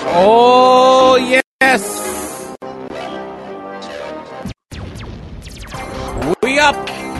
Oh, yes. We up.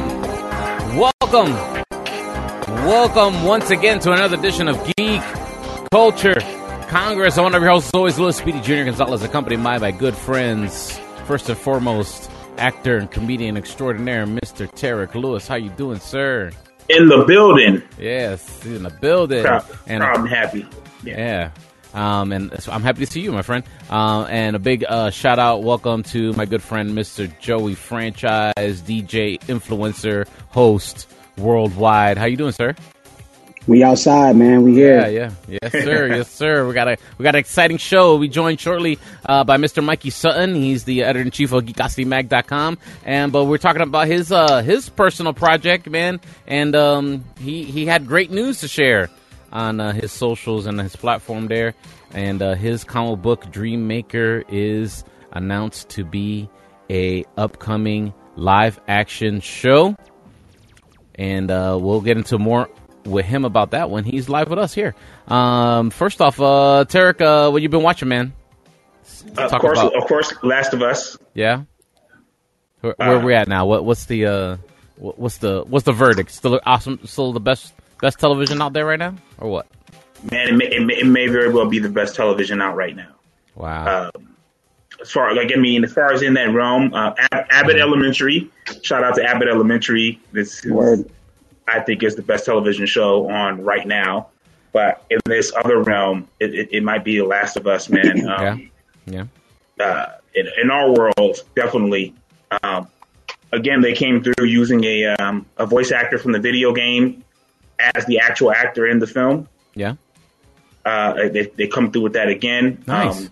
Welcome once again to another edition of Geek Culture Congress. One of your hosts is always Louis Speedy Jr. Gonzalez, accompanied by my good friends. First and foremost, actor and comedian extraordinaire, Mr. Tarek Lewis. How you doing, sir? In the building. Yes, he's in the building. Proud and happy. Yeah. And so I'm happy to see you, my friend. And a big shout out, welcome to my good friend, Mr. Joey Franchise, DJ, influencer, host worldwide. How you doing, sir? We outside, man. We here. Yeah. Yes, sir. Yes, sir. We got an exciting show. We'll be joined shortly by Mr. Mikey Sutton. He's the editor-in-chief of GeekosityMag.com. But we're talking about his personal project, man. And he had great news to share on his socials and his platform there. And his comic book Dream Maker is announced to be a upcoming live action show. And we'll get into more with him about that when he's live with us here. First off, Tarek, what you been watching, man? Of course, Last of Us. Yeah. Where are we at now? What's the verdict? Still awesome? Still the best television out there right now, or what? Man, it may very well be the best television out right now. Wow. As far as in that realm, Abbott Elementary. Shout out to Abbott Elementary. I think is the best television show on right now. But in this other realm, it might be The Last of Us, man. Yeah. In our world, definitely. Again, they came through using a voice actor from the video game as the actual actor in the film. Yeah. They come through with that again. Nice.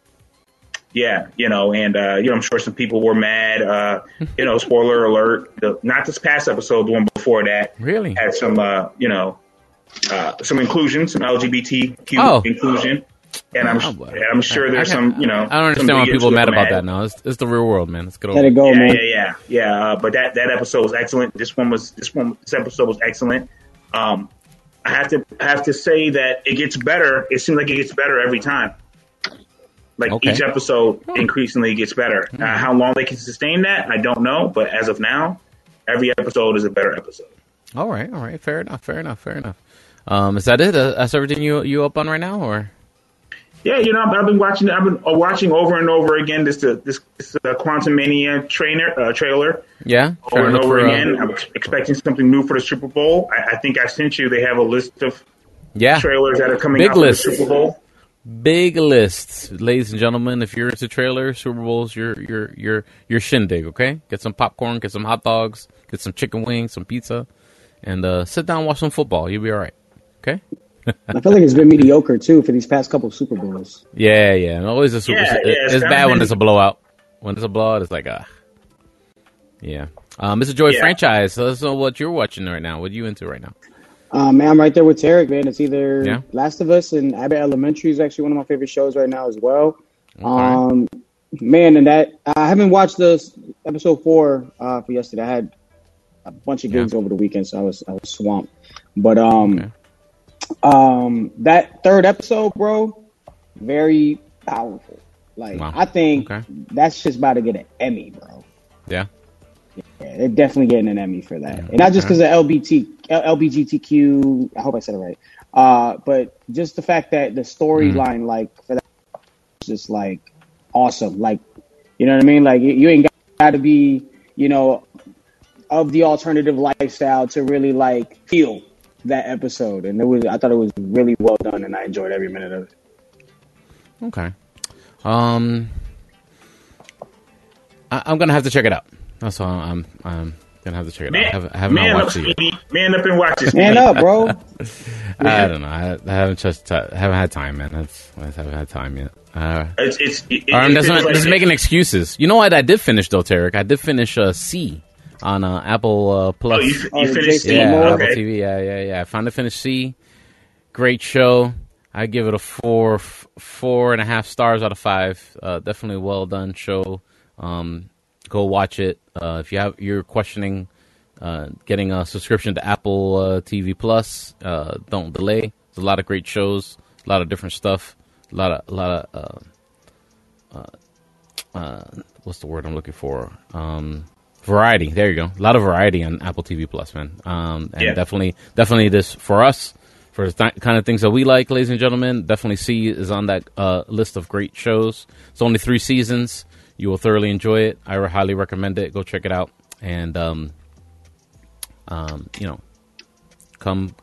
I'm sure some people were mad. Spoiler alert. Not this past episode, the one before that. Really? Had some, some inclusion, some LGBTQ inclusion. And I'm sure there's some, I don't understand why people are mad about that now. It's the real world, man. Let's get over it. Let it go, man. Yeah. But that episode was excellent. This episode was excellent. I have to say that it gets better. It seems like it gets better every time. Each episode increasingly gets better. How long they can sustain that, I don't know. But as of now, every episode is a better episode. All right. Fair enough. Is that it? That's everything you up on right now, or? Yeah, I've been watching over and over again this Quantum Mania trailer. Yeah, over and over again. I'm expecting something new for the Super Bowl. I think I sent you. They have a list of trailers that are coming out for the Super Bowl. Big lists, ladies and gentlemen. If you're into trailers, Super Bowls, your shindig. Okay, get some popcorn, get some hot dogs, get some chicken wings, some pizza, and sit down and watch some football. You'll be all right. Okay. I feel like it's been mediocre too for these past couple of Super Bowls. Yeah. Always a Super. It's bad when it's a blowout. When it's a blowout, it's like yeah. Mr. Joy Franchise. So let us know what you're watching right now. What are you into right now? Man, I'm right there with Tarek, man. It's either Last of Us and Abbott Elementary is actually one of my favorite shows right now as well. Okay. Man, and that I haven't watched this episode 4 for yesterday. I had a bunch of gigs over the weekend, so I was swamped. But that third episode, bro, very powerful. I think that's just about to get an Emmy, bro. Yeah. Yeah, they're definitely getting an Emmy for that. And not just because of LGBTQ, I hope I said it right, but just the fact that the storyline, for that, is just, awesome. You know what I mean? You ain't got to be, of the alternative lifestyle to really, feel that episode. And I thought it was really well done, and I enjoyed every minute of it. Okay. I'm going to have to check it out. That's all. I'm gonna have to check it out. I haven't watched it yet. Man up and watch this. Man up, bro. I don't know. I haven't had time, man. I haven't had time yet. I'm just making excuses. You know what? I did finish though, Tarek. I did finish C on Apple Plus. Oh, you finished C? Yeah, Apple TV. Yeah. I finally finished C. Great show. I give it a 4.5 stars out of 5. Definitely well done show. Go watch it. If you're questioning getting a subscription to Apple TV Plus, don't delay. There's a lot of great shows, a lot of different stuff, what's the word I'm looking for? Variety. There you go. A lot of variety on Apple TV Plus, man. And definitely this for us, for the kind of things that we like, ladies and gentlemen. Definitely C is on that list of great shows. It's only 3 seasons. You will thoroughly enjoy it. I highly recommend it. Go check it out. And come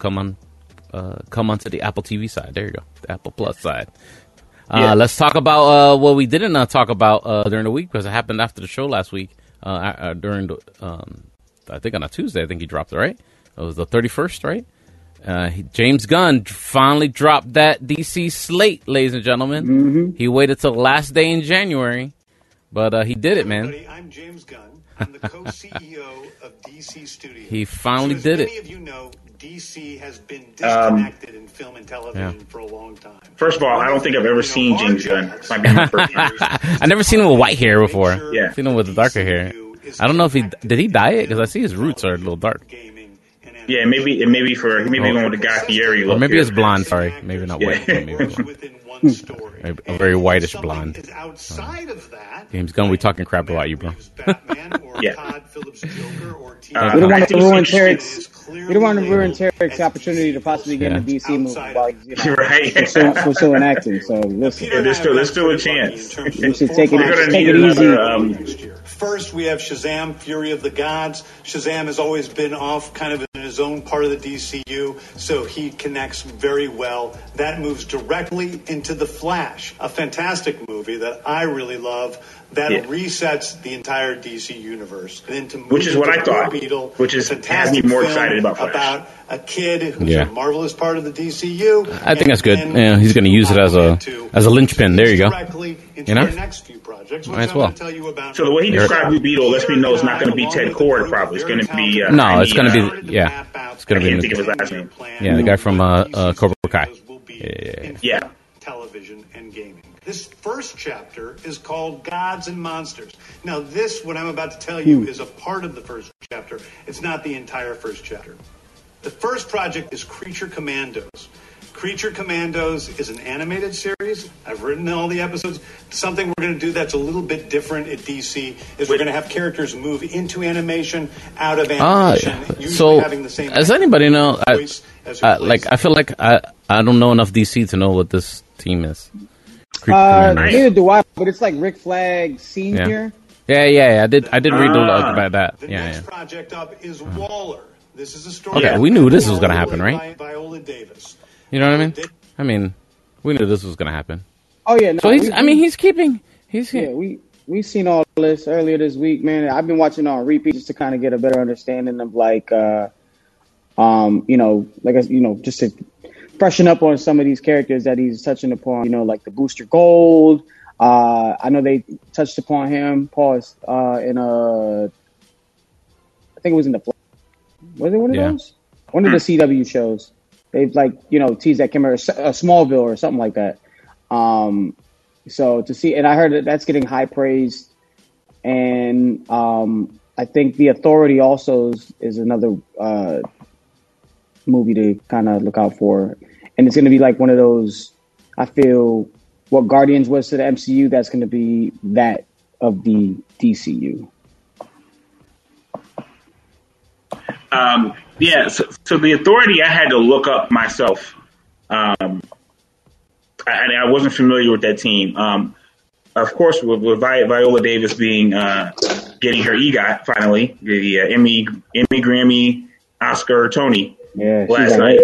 onto the Apple TV side. There you go, the Apple Plus side. Let's talk about what we didn't talk about during the week, because it happened after the show last week. During the, I think on a Tuesday, I think he dropped it, right? It was the 31st, right? James Gunn finally dropped that DC slate, ladies and gentlemen. Mm-hmm. He waited till the last day in January, but he did it, man. I'm James Gunn. I'm the co-CEO of DC Studios. He finally did it. Many of you know, DC has been disconnected in film and television for a long time. First of all, I don't think I've ever seen James Gunn. Might be my first time. I never seen him with white hair before. Yeah. Seen him with the darker hair. I don't know if did he dye it, because I see his roots are a little dark. Yeah, maybe going with the Guy Fieri look. Or maybe here. it's blonde. Sorry, maybe not white. But maybe blonde. A very whitish blonde. Outside of that, James Gunn, we talking crap about you, bro. Yeah. We don't want to ruin Tarek's. We don't want to ruin Tarek's opportunity to possibly get in a DC movie while he's pursuing acting. So listen, there's still a chance. We should take it easy. First, we have Shazam, Fury of the Gods. Shazam has always been off kind of in his own part of the DCU, so he connects very well. That moves directly into The Flash, a fantastic movie that I really love. That resets the entire DC universe. And then which is what I thought. Beetle, which has me more excited about Flash. About a kid who's a marvelous part of the DCU. I think that's good. Yeah, he's going to use it as a linchpin. There you go. You know, next few projects, might as well. So the way he described Blue Beetle lets me know it's not going to be Ted Kord. Probably it's going to be no, it's going to be it's going to be. Think of his last name. Yeah, the guy from Cobra Kai. Yeah. Television and gaming. This first chapter is called Gods and Monsters. Now, what I'm about to tell you is a part of the first chapter. It's not the entire first chapter. The first project is Creature Commandos. Creature Commandos is an animated series. I've written all the episodes. Something we're going to do that's a little bit different at DC is we're going to have characters move into animation, out of animation, usually having the same. Does anybody know? I feel like I don't know enough DC to know what this team is. Neither do I, but it's like Rick Flag Senior. Yeah. I did read about that. The next project up is Waller. This is a story. Okay, we knew this was going to happen, right? Viola Davis. You know what I mean? We knew this was going to happen. Oh yeah. No, so he's keeping. Yeah, we seen all this earlier this week, man. I've been watching on repeat just to kind of get a better understanding of just to freshen up on some of these characters that he's touching upon. Like the Booster Gold. I know they touched upon him. Pause. I think it was in the. Was it one of those? One of the CW shows. They've teased that camera, a Smallville or something like that. So to see, and I heard that's getting high praise, and I think The Authority also is another movie to kind of look out for, and it's going to be like one of those. I feel what Guardians was to the MCU, that's going to be that of the DCU. So The Authority, I had to look up myself. I wasn't familiar with that team. Of course, with Viola Davis being getting her EGOT finally, the Emmy, Grammy, Oscar, Tony last night.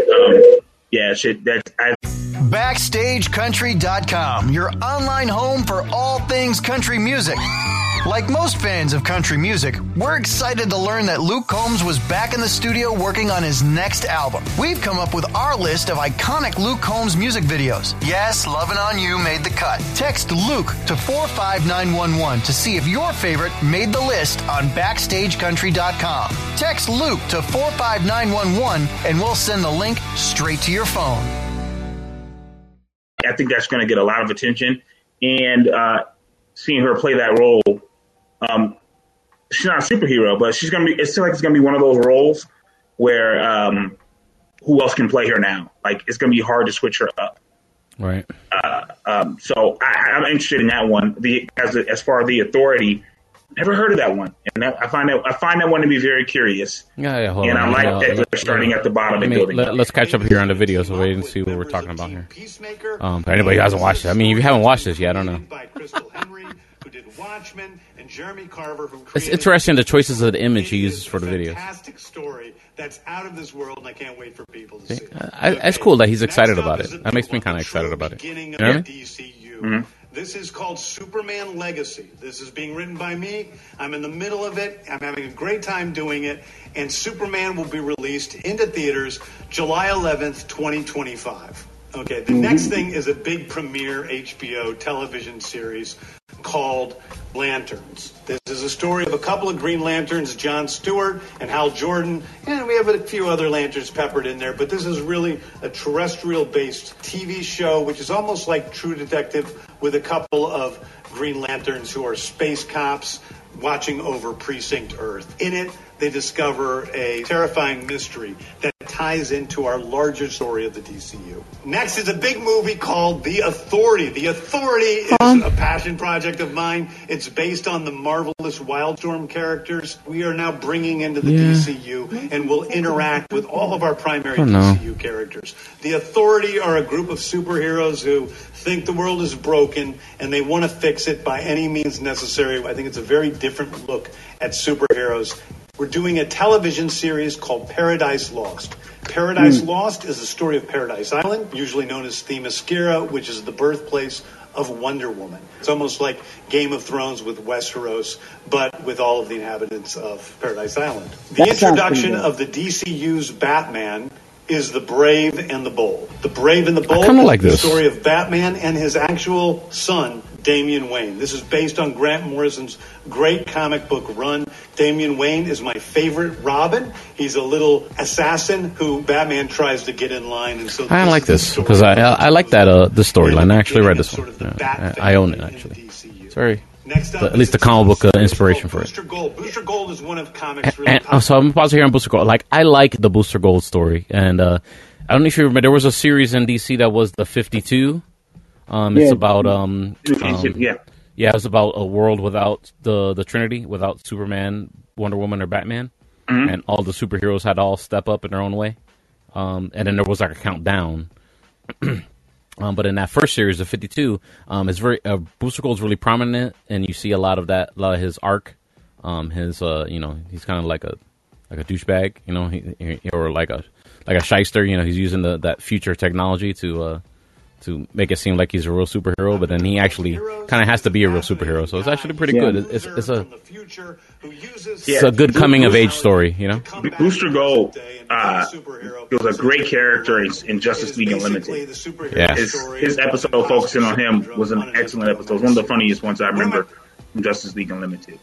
BackstageCountry.com, your online home for all things country music. Like most fans of country music, we're excited to learn that Luke Combs was back in the studio working on his next album. We've come up with our list of iconic Luke Combs music videos. Yes, Lovin' On You made the cut. Text Luke to 45911 to see if your favorite made the list on BackstageCountry.com. Text Luke to 45911 and we'll send the link straight to your phone. I think that's going to get a lot of attention, and seeing her play that role. She's not a superhero, but she's gonna be. It seems like it's gonna be one of those roles where who else can play her now? Like it's gonna be hard to switch her up. Right. So I'm interested in that one. As far as the Authority, never heard of that one, and I find that one to be very curious. Yeah, and I like that they're starting at the bottom and building. Let's catch up here on the video so we can see what we're talking about here. For anybody who hasn't watched it, I mean, if you haven't watched this yet, I don't know. It's interesting the choices of the image he uses for the videos. Fantastic story that's out of this world, and I can't wait for people to see it. It's cool that he's excited about it. That makes me kind of excited about it. You know what I mean? DCU. Mm-hmm. This is called Superman Legacy. This is being written by me. I'm in the middle of it. I'm having a great time doing it. And Superman will be released into theaters July 11th, 2025. Okay, the next thing is a big premiere HBO television series called Lanterns. This is a story of a couple of Green Lanterns, John Stewart and Hal Jordan, and we have a few other lanterns peppered in there, but this is really a terrestrial-based TV show, which is almost like True Detective, with a couple of Green Lanterns who are space cops watching over Precinct Earth. In it, they discover a terrifying mystery that ties into our larger story of the DCU. Next is a big movie called The Authority. The Authority is a passion project of mine. It's based on the marvelous Wildstorm characters we are now bringing into the DCU and will interact with all of our primary DCU characters. The Authority are a group of superheroes who think the world is broken and they want to fix it by any means necessary. I think it's a very different look at superheroes. We're doing a television series called Paradise Lost. Paradise Lost is the story of Paradise Island, usually known as Themyscira, which is the birthplace of Wonder Woman. It's almost like Game of Thrones with Westeros, but with all of the inhabitants of Paradise Island. The introduction of the DCU's Batman is The Brave and the Bold. The Brave and the Bold is the story of Batman and his actual son, Damian Wayne. This is based on Grant Morrison's great comic book run. Damian Wayne is my favorite Robin. He's a little assassin who Batman tries to get in line. And so I like this because I like that the storyline. I actually read this one. I own it actually. It's very. At least the comic book inspiration for it. Booster Gold. Booster Gold is one of comics. So I'm going to pause here on Booster Gold. Like, I like the Booster Gold story. And I don't know if you remember, there was a series in DC that was the 52. It's about it was about a world without the Trinity, without Superman, Wonder Woman, or Batman, and all the superheroes had to all step up in their own way. And then there was like a countdown. But in that first series of 52, it's very Booster Gold's really prominent, and you see a lot of his arc. He's kind of like a douchebag, or like a shyster. He's using that future technology to make it seem like he's a real superhero, but then he actually kind of has to be a real superhero. So it's actually pretty good. It's a good coming of age story, Booster Gold was a great character in Justice League Unlimited. Yeah, his episode focusing on him was an excellent episode. One of the funniest ones I remember from Justice League Unlimited.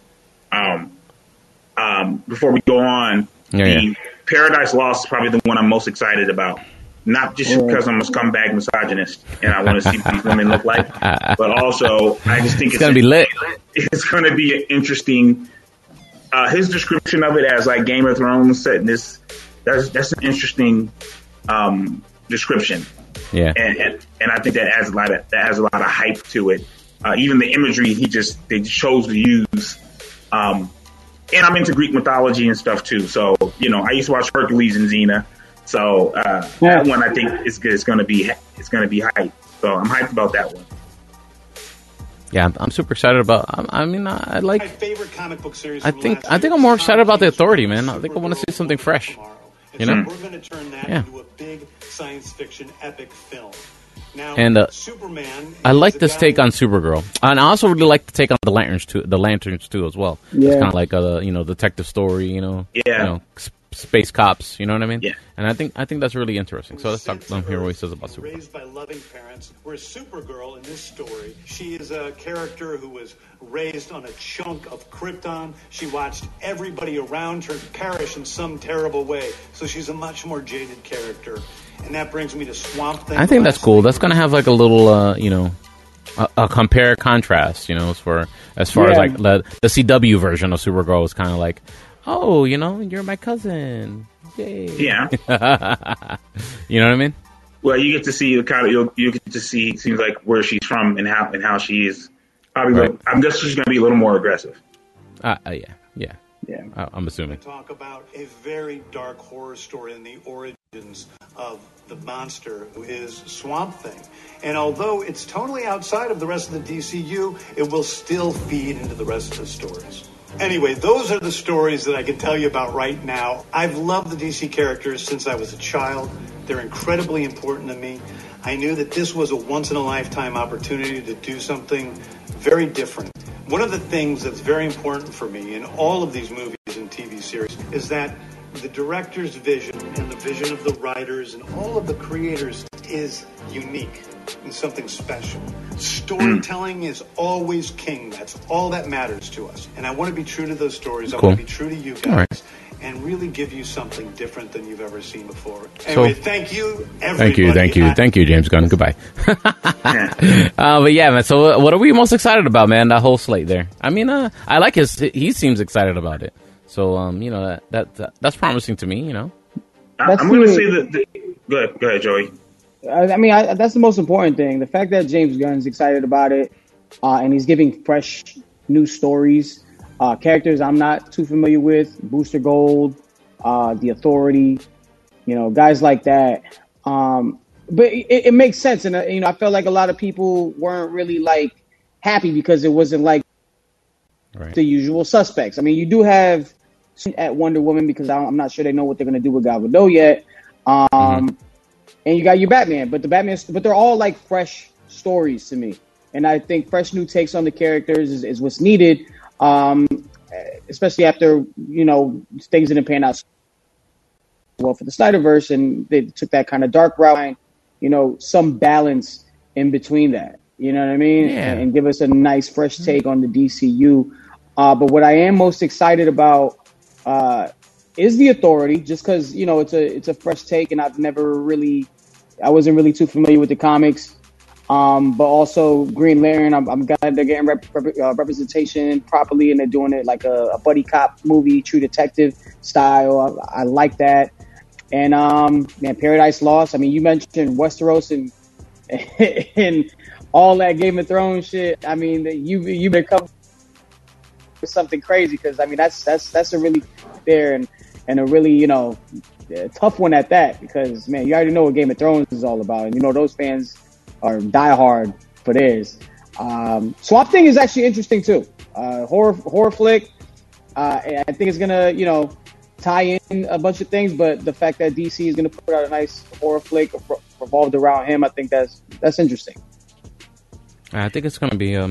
Before we go on, Paradise Lost is probably the one I'm most excited about. Not just because I'm a scumbag misogynist and I want to see what these women look like, but also I just think it's going to be lit. It's going to be an interesting. His description of it as like Game of Thrones set. That's an interesting description. Yeah, and I think that adds a lot of hype to it. Even the imagery they chose to use. And I'm into Greek mythology and stuff too. So I used to watch Hercules and Xena. So that one I think is good. It's going to be hype. So I'm hyped about that one. Yeah, I'm super excited about. I like my favorite comic book series. I think I'm more excited about The Authority, man. I think I want to see something fresh. We're going to turn that into a big science fiction epic film. Now, and Superman. I like this take on Supergirl, and I also really like the take on the Lanterns too, as well. Yeah. It's kind of like a detective story, space cops, you know what I mean? Yeah. And I think that's really interesting. So let's talk about here what he says about Supergirl. Raised by loving parents, whereas Supergirl in this story, she is a character who was raised on a chunk of Krypton. She watched everybody around her perish in some terrible way. So she's a much more jaded character. And that brings me to Swamp Thing. I think that's cool. That's going to have like a little, a compare contrast, as far as like the CW version of Supergirl is kind of like, oh, you're my cousin. Yay. Yeah. You know what I mean? Well, you get to see the kind of you get to see it seems like where she's from and how she is. Probably, Right. I'm guessing she's going to be a little more aggressive. Yeah. I'm assuming. Talk about a very dark horror story in the origins of the monster who is Swamp Thing. And although it's totally outside of the rest of the DCU, it will still feed into the rest of the stories. Anyway, those are the stories that I can tell you about right now. I've loved the DC characters since I was a child. They're incredibly important to me. I knew that this was a once-in-a-lifetime opportunity to do something very different. One of the things that's very important for me in all of these movies and TV series is that the director's vision and the vision of the writers and all of the creators is unique and something special. Storytelling is always king. That's all that matters to us. And I want to be true to those stories. I want to be true to you guys. Right. And really give you something different than you've ever seen before. Anyway, thank you, everybody. Thank you, James Gunn. Goodbye. But yeah, man. So, what are we most excited about, man? That whole slate there. I mean, I like his. He seems excited about it. So, that's promising to me. I'm going to say that. Go ahead, Joey. I mean, that's the most important thing. The fact that James Gunn's excited about it, and he's giving fresh, new stories. Characters I'm not too familiar with, Booster Gold, The Authority, guys like that. But it makes sense. And, I felt like a lot of people weren't really, like, happy because it wasn't, like, the usual suspects. I mean, you do have at Wonder Woman because I'm not sure they know what they're going to do with Gal Gadot yet. And you got your Batman. But they're all, like, fresh stories to me. And I think fresh new takes on the characters is what's needed. Especially after, things didn't pan out well for the Snyderverse and they took that kind of dark route, some balance in between that, you know what I mean? Yeah. And give us a nice fresh take on the DCU. But what I am most excited about, is The Authority, just cause, it's a fresh take and I wasn't really too familiar with the comics. But also Green Lantern, I'm glad they're getting representation properly and they're doing it like a buddy cop movie, True Detective style. I like that. And, Paradise Lost. I mean, you mentioned Westeros and all that Game of Thrones shit. I mean, you better come with something crazy because, I mean, that's a really fair and a really, tough one at that because, man, you already know what Game of Thrones is all about. And, those fans are diehard for theirs. Swamp Thing is actually interesting too. Horror flick. I think it's gonna, tie in a bunch of things, but the fact that DC is gonna put out a nice horror flick revolved around him, I think that's interesting. I think it's gonna be.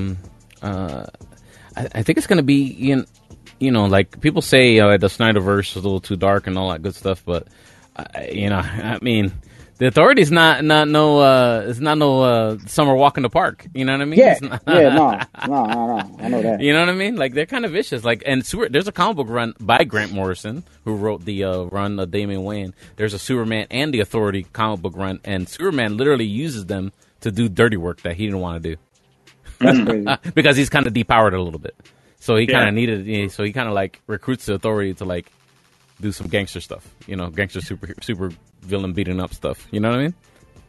I think it's gonna be like people say, the Snyderverse is a little too dark and all that good stuff, but I mean. The Authority is not no summer walk in the park. You know what I mean? Yeah, no. I know that. You know what I mean? Like they're kind of vicious. Like there's a comic book run by Grant Morrison who wrote the run of Damian Wayne. There's a Superman and the Authority comic book run, and Superman literally uses them to do dirty work that he didn't want to do. That's crazy. Because he's kind of depowered a little bit, so he kind of needed. So he kind of like recruits the Authority to like do some gangster stuff. Gangster super villain beating up stuff. You know what I mean?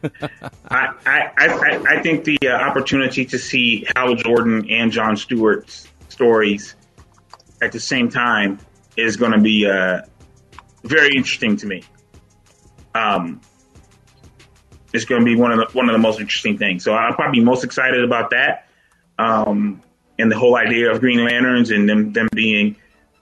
I think the opportunity to see Hal Jordan and Jon Stewart's stories at the same time is going to be very interesting to me. It's going to be one of the most interesting things. So I'm probably most excited about that, and the whole idea of Green Lanterns and them being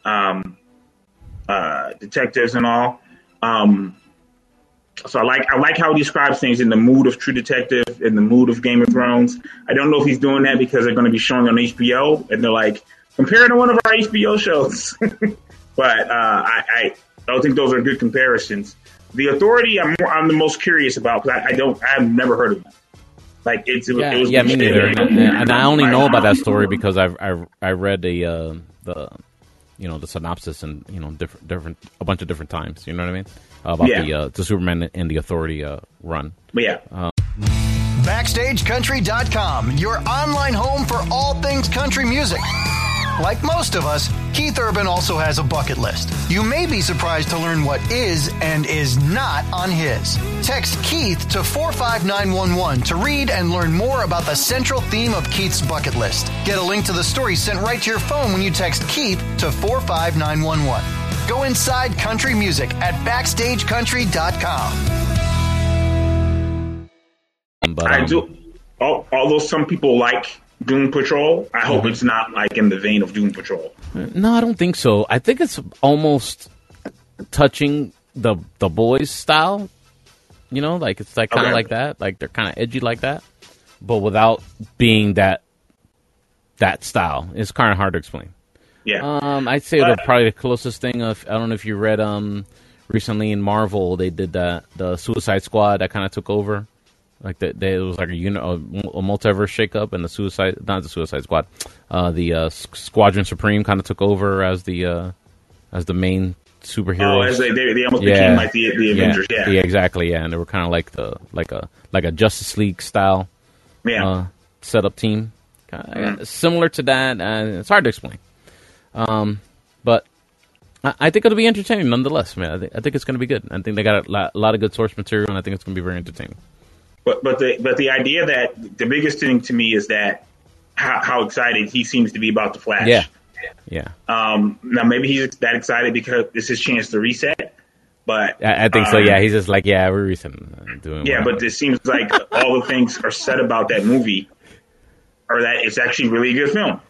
detectives and all. So I like how he describes things in the mood of True Detective, in the mood of Game of Thrones. I don't know if he's doing that because they're going to be showing on HBO, and they're like, compare it to one of our HBO shows. But I don't think those are good comparisons. The Authority, I'm the most curious about because I've never heard of them. Like it was me neither. And I only know about that story because I read the synopsis and different a bunch of different times. You know what I mean? About the Superman and the Authority run. Yeah. BackstageCountry.com, your online home for all things country music. Like most of us, Keith Urban also has a bucket list. You may be surprised to learn what is and is not on his. Text Keith to 45911 to read and learn more about the central theme of Keith's bucket list. Get a link to the story sent right to your phone when you text Keith to 45911. Go inside country music at BackstageCountry.com. I do. Although some people like Doom Patrol, I hope it's not like in the vein of Doom Patrol. No, I don't think so. I think it's almost touching the boys style. You know, like it's like kind of like that. Like they're kind of edgy like that, but without being that style. It's kind of hard to explain. Yeah. I'd say the probably the closest thing of, I don't know if you read recently in Marvel, they did the Suicide Squad that kind of took over. Like it was like a multiverse shakeup, and the Suicide Squad, the Squadron Supreme kind of took over as the main superheroes. Oh, as they almost became like the Avengers. Yeah, exactly. Yeah, and they were kind of like a Justice League style setup team, similar to that. It's hard to explain, but I think it'll be entertaining nonetheless, man. I think it's going to be good. I think they got a lot of good source material, and I think it's going to be very entertaining. But the idea that the biggest thing to me is that how excited he seems to be about the Flash. Yeah. Now maybe he's that excited because it's his chance to reset. But I think so. Yeah, he's just like, we're resetting. But it seems like all the things are said about that movie are that it's actually really a good film.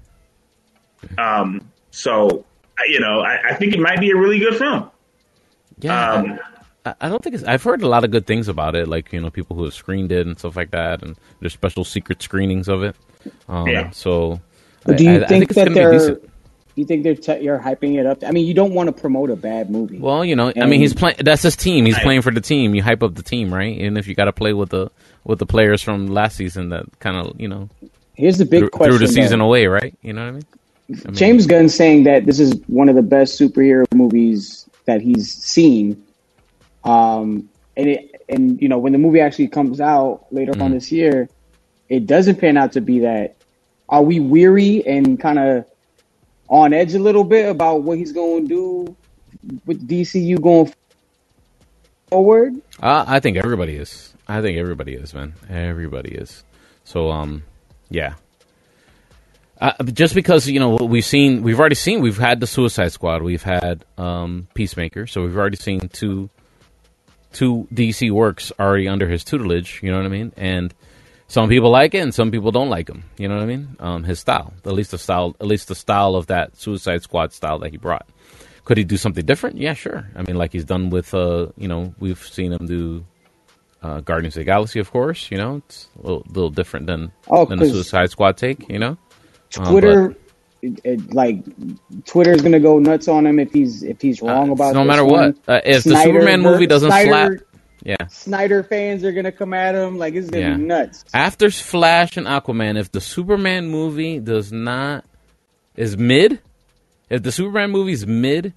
So I think it might be a really good film. Yeah. I don't think I've heard a lot of good things about it, like, people who have screened it and stuff like that, and there's special secret screenings of it. So, do you think that you think you're hyping it up? I mean, you don't want to promote a bad movie. Well, he's playing. That's his team. He's playing for the team. You hype up the team, right? And if you got to play with the players from last season, that kind of here's the big question: threw the season away, right? You know what I mean? James Gunn saying that this is one of the best superhero movies that he's seen. When the movie actually comes out later on this year, it doesn't pan out to be that. Are we weary and kind of on edge a little bit about what he's going to do with DCU going forward? I think everybody is. Man. Everybody is. So, yeah. Just because, what we've had the Suicide Squad, we've had Peacemaker, so we've already seen two DC works already under his tutelage, you know what I mean? And some people like it and some people don't like him, you know what I mean? His style, at least the style of that Suicide Squad style that he brought. Could he do something different? Yeah, sure. I mean, like he's done with, we've seen him do Guardians of the Galaxy, of course, it's a little different than the Suicide Squad take, Twitter, Twitter's gonna go nuts on him if he's wrong about no matter one. what. If the Superman movie doesn't slap, Snyder fans are gonna come at him like it's gonna be nuts. After Flash and Aquaman, if the Superman movie is mid, if the Superman movie is mid,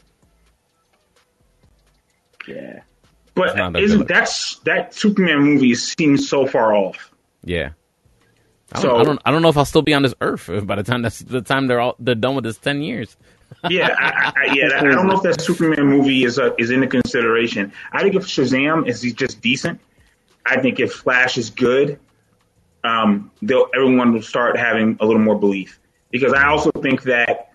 but that Superman movie seems so far off. Yeah. I don't know if I'll still be on this earth by the time they're done with this 10 years. I don't know if that Superman movie is into consideration. I think if Shazam is just decent, I think if Flash is good, everyone will start having a little more belief. Because I also think that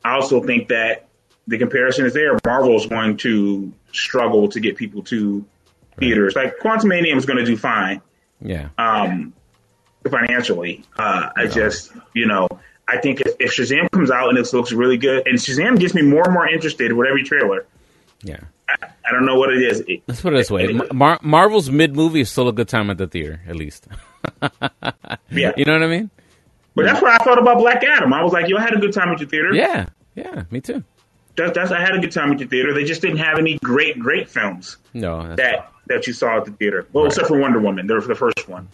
the comparison is there. Marvel is going to struggle to get people to theaters. Like Quantumania is going to do fine. Yeah. Financially, I think if Shazam comes out and it looks really good, and Shazam gets me more and more interested with every trailer. Yeah, I don't know what it is. Let's put it this way: Marvel's mid movie is still a good time at the theater, at least. Yeah, you know what I mean. But that's what I thought about Black Adam. I was like, I had a good time at the theater. Yeah, me too. I had a good time at the theater. They just didn't have any great films. No, that you saw at the theater. Well, except for Wonder Woman, the first one.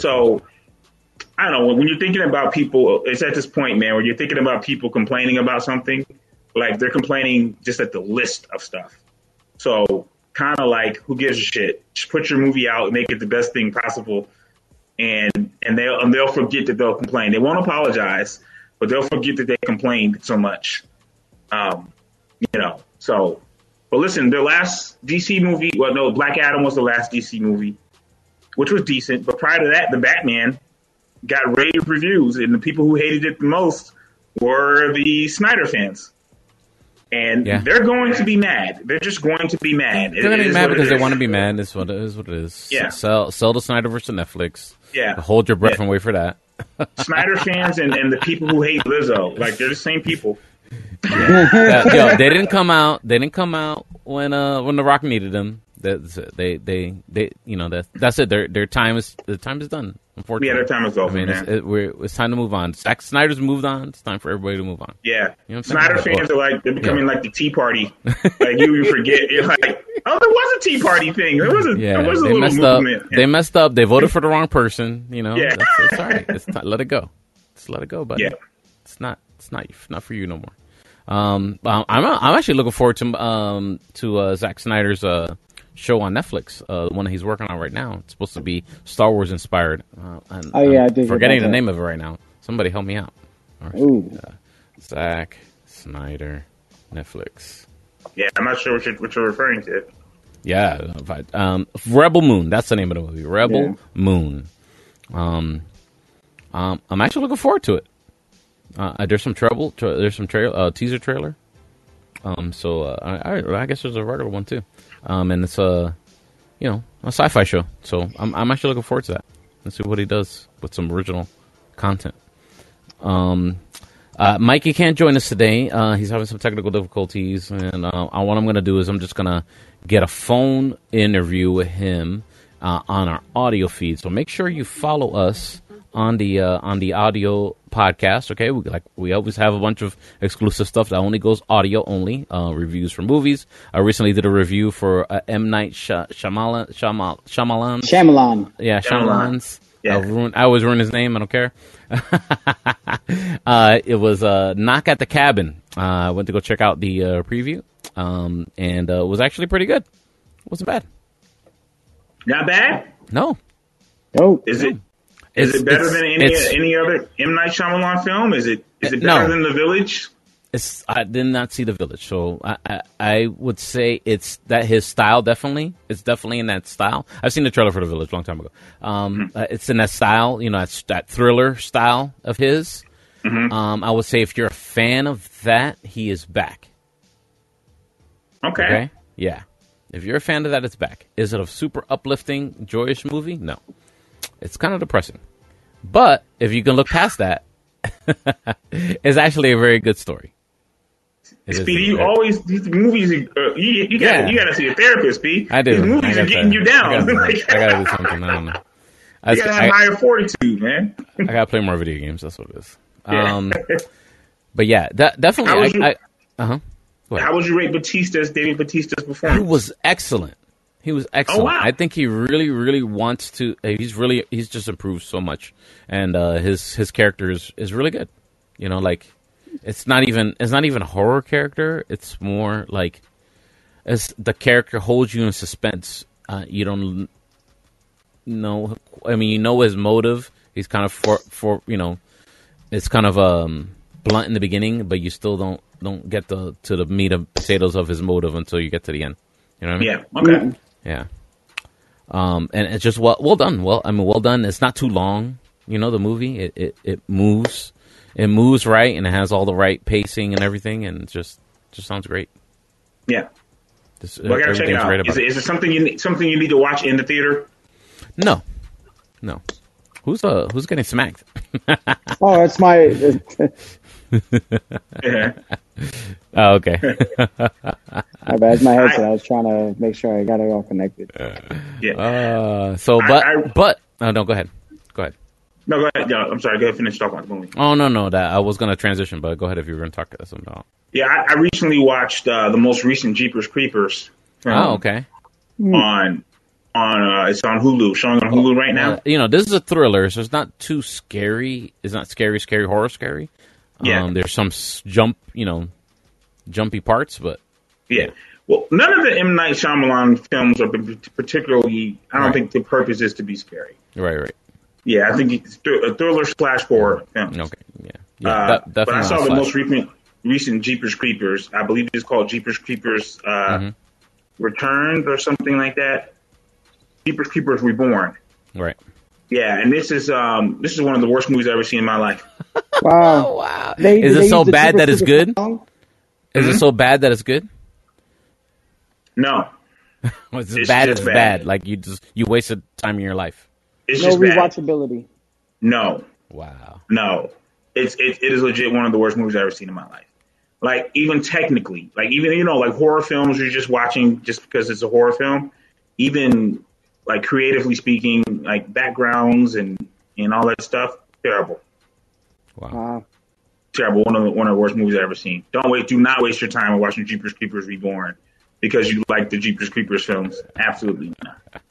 I don't know, when you're thinking about people, it's at this point, man, where you're thinking about people complaining about something, like they're complaining just at the list of stuff. So kind of like, who gives a shit? Just put your movie out and make it the best thing possible, and they'll forget that they'll complain. They won't apologize, but they'll forget that they complained so much. So, but listen, their last DC movie, Black Adam was the last DC movie, which was decent. But prior to that, The Batman got rave reviews, and the people who hated it the most were the Snyder fans. And they're going to be mad. They're just going to be mad. They're going to be mad because they want to be mad. It's what it is. Yeah. Sell the Snyderverse to Netflix. Yeah. Hold your breath and wait for that. Snyder fans and the people who hate Lizzo, like, they're the same people. They didn't come out. They didn't come out when The Rock needed them. That's it. Their time is done. Unfortunately, their time is over. I mean, it's time to move on. Zack Snyder's moved on. It's time for everybody to move on. Yeah, you know Snyder fans are they're becoming like the Tea Party. Like you forget. You're like, there was a Tea Party thing. There was a they little movement. They messed up. They voted for the wrong person. Yeah. It's all right. Let it go. Just let it go, buddy. Yeah. It's not for you no more. I'm actually looking forward to Zack Snyder's show on Netflix, the one that he's working on right now. It's supposed to be Star Wars inspired. I did. Forgetting the name of it right now. Somebody help me out. Right. Zack Snyder, Netflix. Yeah, I'm not sure what you're referring to. Yeah, Rebel Moon. That's the name of the movie. Rebel Moon. I'm actually looking forward to it. There's some teaser trailer. So I guess there's a regular one too. And it's a sci-fi show. So I'm actually looking forward to that. Let's see what he does with some original content. Mikey can't join us today. He's having some technical difficulties, and what I'm going to do is I'm just going to get a phone interview with him on our audio feed. So make sure you follow us on the audio podcast. Okay, we always have a bunch of exclusive stuff that only goes audio only. Reviews for movies. I recently did a review for M. Night Shyamalan. Yeah, Shyamalan's. Yeah. I always ruin his name. I don't care. It was Knock at the Cabin. I went to go check out the preview, and it was actually pretty good. It wasn't bad. Not bad? No. Is it? Is it better than any other M. Night Shyamalan film? Is it better than The Village? I did not see The Village, so I would say it's that his style definitely. It's definitely in that style. I've seen the trailer for The Village a long time ago. It's in that style, that thriller style of his. Mm-hmm. I would say if you're a fan of that, he is back. Okay. Yeah. If you're a fan of that, it's back. Is it a super uplifting, joyous movie? No. It's kind of depressing. But if you can look past that, it's actually a very good story. Speedy, these movies, you gotta see a therapist, P. I do. These movies are getting you down. I gotta do something. I don't know. You gotta have higher fortitude, man. I gotta play more video games. That's what it is. But yeah, definitely. How would you rate David Bautista's performance? He was excellent. Oh, wow. I think he really, really wants to. He's just improved so much, and his character is really good. It's not even a horror character. It's more like as the character holds you in suspense. You don't know. I mean, you know his motive. He's kind of it's kind of blunt in the beginning, but you still don't get to the meat and potatoes of his motive until you get to the end. You know what I mean? Yeah. Okay. Yeah. And it's just well done. Well done. It's not too long. The movie it moves. It moves right, and it has all the right pacing and everything, and it just sounds great. Yeah. I gotta check it out. Right, is it something you need to watch in the theater? No. Who's getting smacked? Oh, it's my. Yeah. Oh, okay. My bad. It's my headset. I was trying to make sure I got it all connected. Yeah. No, go ahead. No, go ahead. Yeah, I'm sorry. Go ahead. Finish talking about the movie. Oh no. That I was going to transition, but go ahead if you were going to talk something about. Yeah, I recently watched the most recent Jeepers Creepers. Okay. On it's on Hulu, showing on Hulu right now. This is a thriller, so it's not too scary. It's not scary, horror scary. Yeah. There's some jumpy parts, but yeah. Well, none of the M. Night Shyamalan films are particularly. I don't think the purpose is to be scary. Right. Yeah, I think it's a thriller / horror film. Okay. Yeah. Yeah, but I saw the Slash. most recent Jeepers Creepers. I believe it's called Jeepers Creepers Returned or something like that. Jeepers Creepers Reborn. Right. Yeah, and this is one of the worst movies I've ever seen in my life. Wow. Oh, wow. They Is it so use the bad Super that it's Secret good? song? Is it so bad that it's good? No, It's It's bad. just It's bad. bad. Like you wasted time in your life. it's No just bad. rewatchability. No, Wow. no, it is legit one of the worst movies I've ever seen in my life. Like even technically, like even like horror films you're just watching just because it's a horror film. Even like creatively speaking, like backgrounds and all that stuff, terrible. Wow. Terrible. One of the worst movies I've ever seen. Do not waste your time watching Jeepers Creepers Reborn because you like the Jeepers Creepers films. Absolutely not.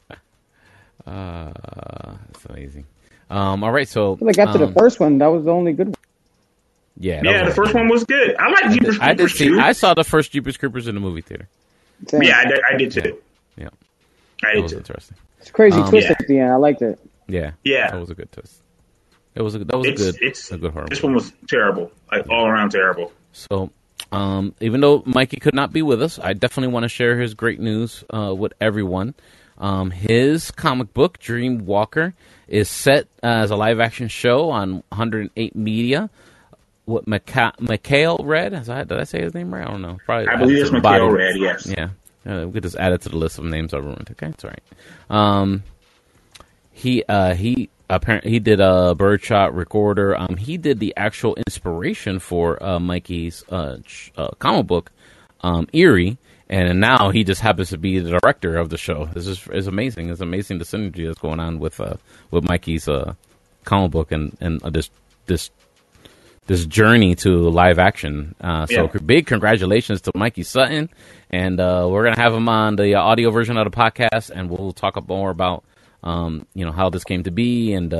That's amazing. All right, so I feel like after the first one, that was the only good one. yeah, Yeah, the first one was good. I like Jeepers I did Creepers see. too. I saw the first Jeepers Creepers in the movie theater. Same. Yeah, I did too. Yeah, I that did was too. interesting. It's a crazy twist Yeah. at the end. I liked it. Yeah, Yeah. that was a good twist. That was a good horror. This movie. one was terrible, like all around terrible. So, even though Mikey could not be with us, I definitely want to share his great news with everyone. His comic book, Dream Walker, is set as a live-action show on 108 Media. What Mikhail Red? Did I say his name right? I don't know. Probably. I believe it's Mikhail Red. Yes. Yeah, we could just add it to the list of names I ruined. Okay, it's all right. He apparently he did a Birdshot Recorder. He did the actual inspiration for Mikey's comic book, Eerie, and now he just happens to be the director of the show. This is amazing. It's amazing the synergy that's going on with Mikey's comic book and this journey to live action. So big congratulations to Mikey Sutton, and we're gonna have him on the audio version of the podcast, and we'll talk more about how this came to be, and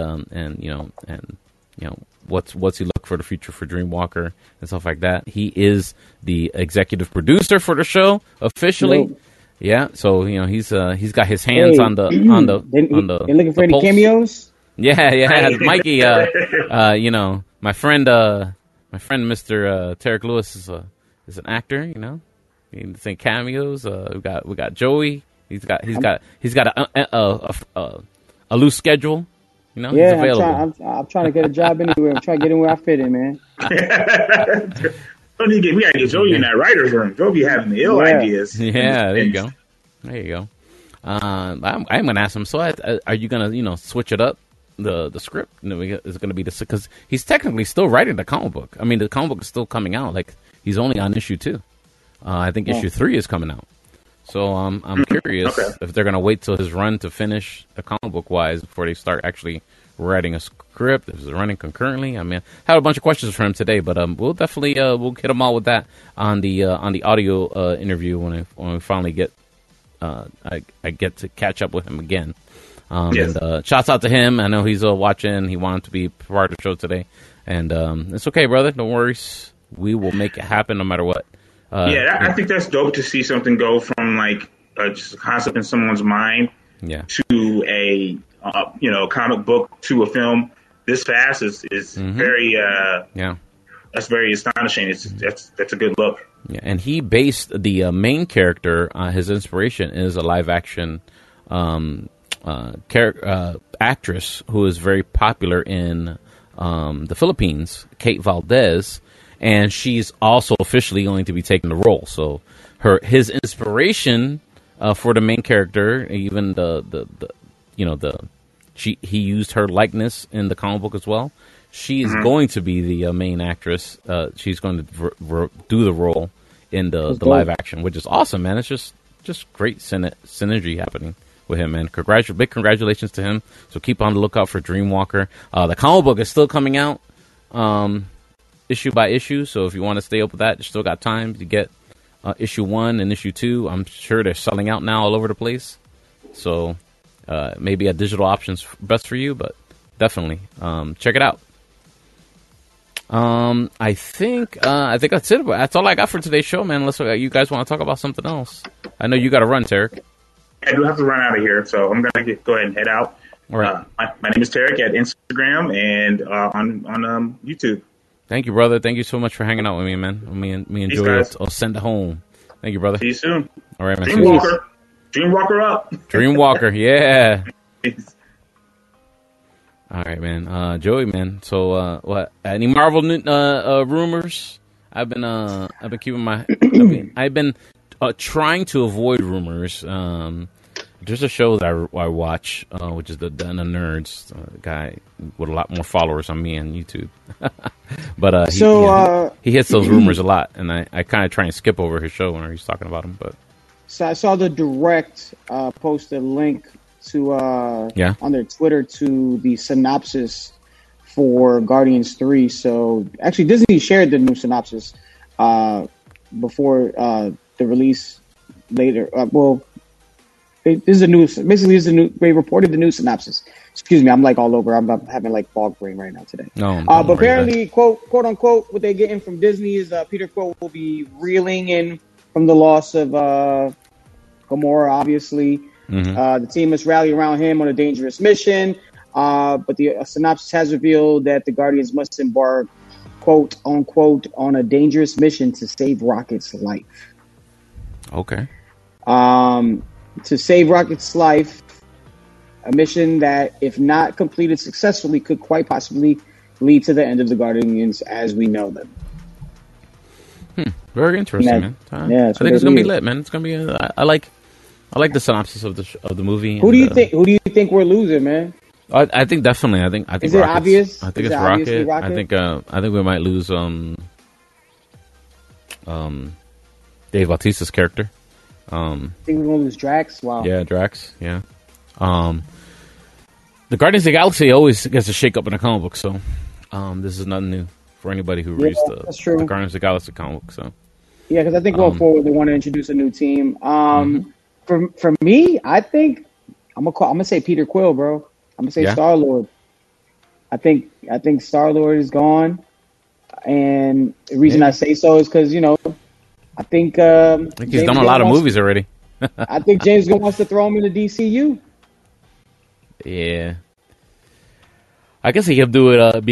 what's he look for the future for Dreamwalker and stuff like that. He is the executive producer for the show officially. Nope. Yeah, so he's got his hands on the They're looking for any pulse. cameos? Yeah, Mikey. My friend, Mr. Tarek Lewis is an actor. He's saying cameos. We got Joey. He's got a loose schedule. He's available. I'm trying to get a job anywhere. I'm trying to get in where I fit in, man. We gotta get Joey in that writer's room. Joey be having the ill ideas. Yeah, there you go. I'm gonna ask him. So, are you gonna switch it up? The script is going to be because he's technically still writing the comic book. I mean, the comic book is still coming out. Like he's only on issue 2. I think issue 3 is coming out. So I'm curious if they're going to wait till his run to finish the comic book wise before they start actually writing a script. If it's running concurrently, I mean, I had a bunch of questions for him today, but we'll definitely we'll hit him all with that on the audio interview when we finally get I get to catch up with him again. Yes. And shouts out to him. I know he's watching. He wanted to be part of the show today, and it's okay, brother. No worries. We will make it happen no matter what. I think that's dope to see something go from like just a concept in someone's mind to a comic book to a film this fast is very that's very astonishing. That's a good look. Yeah, and he based the main character. His inspiration is a live action. Actress who is very popular in the Philippines, Kate Valdez, and she's also officially going to be taking the role. So his inspiration for the main character, even he used her likeness in the comic book as well. She is going to be the main actress. She's going to do the role in the live action, which is awesome, man. It's just great synergy happening with him, man. Big congratulations to him. So keep on the lookout for Dreamwalker. The comic book is still coming out issue by issue, so if you want to stay up with that, you still got time to get issue 1 and issue 2. I'm sure they're selling out now all over the place, so maybe a digital option's best for you, but definitely check it out. I think that's it. That's all I got for today's show, man. Unless you guys want to talk about something else. I know you got to run, Tarek. I do have to run out of here, so I'm going to go ahead and head out. All right. My name is Tarek at Instagram and on YouTube. Thank you, brother. Thank you so much for hanging out with me, man. Me and Joey will send it home. Thank you, brother. See you soon. All right, man. Dreamwalker up. Dreamwalker, yeah. All right, man. Joey, man. So, what? Any Marvel rumors? I've been keeping my. I've been trying to avoid rumors. There's a show that I watch, which is the Den of Nerds, guy with a lot more followers on me on YouTube. But he hits those rumors a lot, and I kind of try and skip over his show when he's talking about them. But so I saw the Direct post a link to on their Twitter to the synopsis for Guardians 3. So actually, Disney shared the new synopsis before the release later. They reported the new synopsis. Excuse me, I'm like all over. I'm having like fog brain right now today. No, but apparently, quote unquote, what they're getting from Disney is Peter Quill will be reeling in from the loss of Gamora, obviously. Mm-hmm. The team must rally around him on a dangerous mission. But the synopsis has revealed that the Guardians must embark, quote unquote, on a dangerous mission to save Rocket's life. Okay. To save Rocket's life, a mission that, if not completed successfully, could quite possibly lead to the end of the Guardians as we know them. Very interesting, man. I think it's gonna be lit, man. It's gonna be. I like the synopsis of the movie. Who do you think we're losing, man? I think definitely. I think. Is it obvious? I think it's Rocket. I think we might lose Dave Bautista's character. I think we're gonna lose Drax. Wow. Yeah, Drax. Yeah. The Guardians of the Galaxy always gets a shake up in the comic book, so this is nothing new for anybody who reads the Guardians of the Galaxy comic book. So yeah, because I think going forward they want to introduce a new team. For me, I think I'm gonna say Peter Quill, bro. I'm gonna say Star-Lord. I think Star-Lord is gone, and the reason I say so is because I think he's done a lot of movies already. I think James Gunn wants to throw him in the DCU. Yeah, I guess he could do it.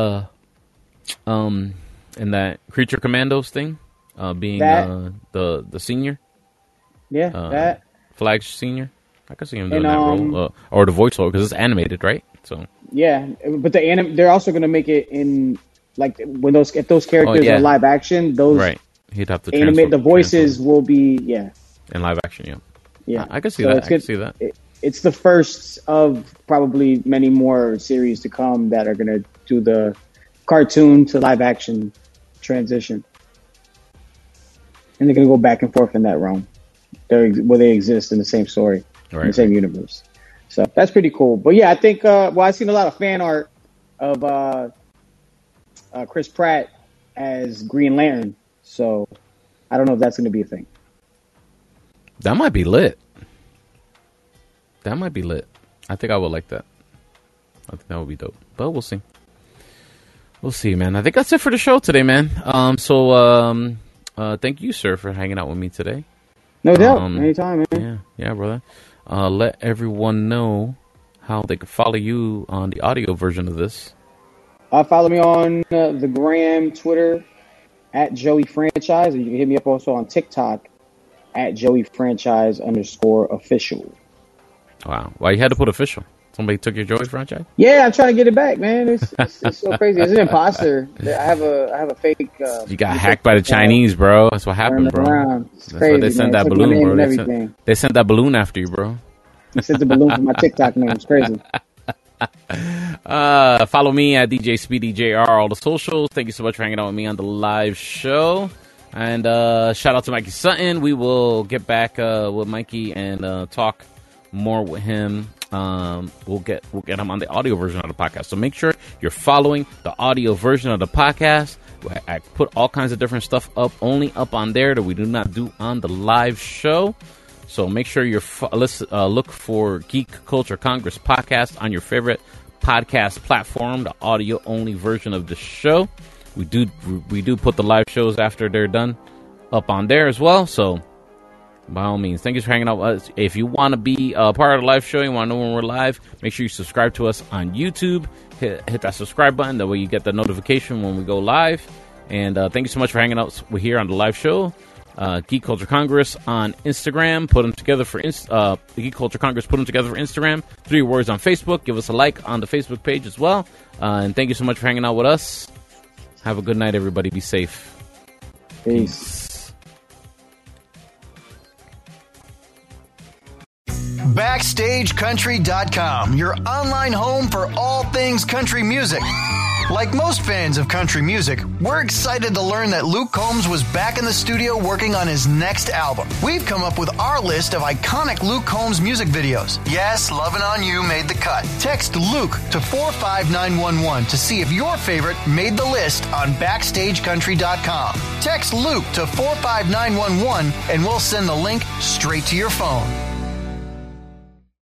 In that Creature Commandos thing, being the senior. Yeah, that Flag Senior. I could see him doing that role, or the voiceover because it's animated, right? So yeah, but they're also going to make it in like if those characters are live action, those right. He'd have to animate the voices will be in live action. Yeah. I could see that. I could see that. It's the first of probably many more series to come that are going to do the cartoon to live action transition, and they're going to go back and forth in that realm. Where they exist in the same story, in the same universe. So that's pretty cool. But yeah, I think I've seen a lot of fan art of Chris Pratt as Green Lantern. So I don't know if that's going to be a thing. That might be lit. I think I would like that. I think that would be dope. But we'll see. We'll see, man. I think that's it for the show today, man. Thank you, sir, for hanging out with me today. No doubt. Anytime, man. Yeah, brother. Let everyone know how they can follow you on the audio version of this. Follow me on the Gram, Twitter, at Joey Franchise. And you can hit me up also on TikTok at Joey Franchise _official. Wow. Why you had to put official? Somebody took your Joey Franchise? Yeah, I'm trying to get it back, man. It's so crazy. It's an imposter. I have a fake. You got hacked by the Chinese, bro. That's what happened, bro. That's crazy, why they sent that balloon, bro. They sent that balloon after you, bro. They sent the balloon for my TikTok name. It's crazy. Follow me at DJ Speedy JR, all the socials. Thank you so much for hanging out with me on the live show. And shout out to Mikey Sutton. We will get back with Mikey and talk more with him. We'll get him on the audio version of the podcast. So make sure you're following the audio version of the podcast. I put all kinds of different stuff only up on there that we do not do on the live show. So make sure you're look for Geek Culture Congress podcast on your favorite podcast platform, the audio only version of the show. We do put the live shows after they're done up on there as well. So By all means, thank you for hanging out with us. If you want to be a part of the live show, you want to know when we're live, make sure you subscribe to us on YouTube. Hit that subscribe button. That way you get the notification when we go live. And thank you so much for hanging out here on the live show. Geek Culture Congress on Instagram. Put them together for Geek Culture Congress. Put them together for Instagram. 3 Words on Facebook. Give us a like on the Facebook page as well. And thank you so much for hanging out with us. Have a good night, everybody. Be safe. Peace. BackstageCountry.com, your online home for all things country music. Like most fans of country music, we're excited to learn that Luke Combs was back in the studio working on his next album. We've come up with our list of iconic Luke Combs music videos. Yes, Lovin' On You made the cut. Text Luke to 45911 to see if your favorite made the list on BackstageCountry.com. Text Luke to 45911 and we'll send the link straight to your phone.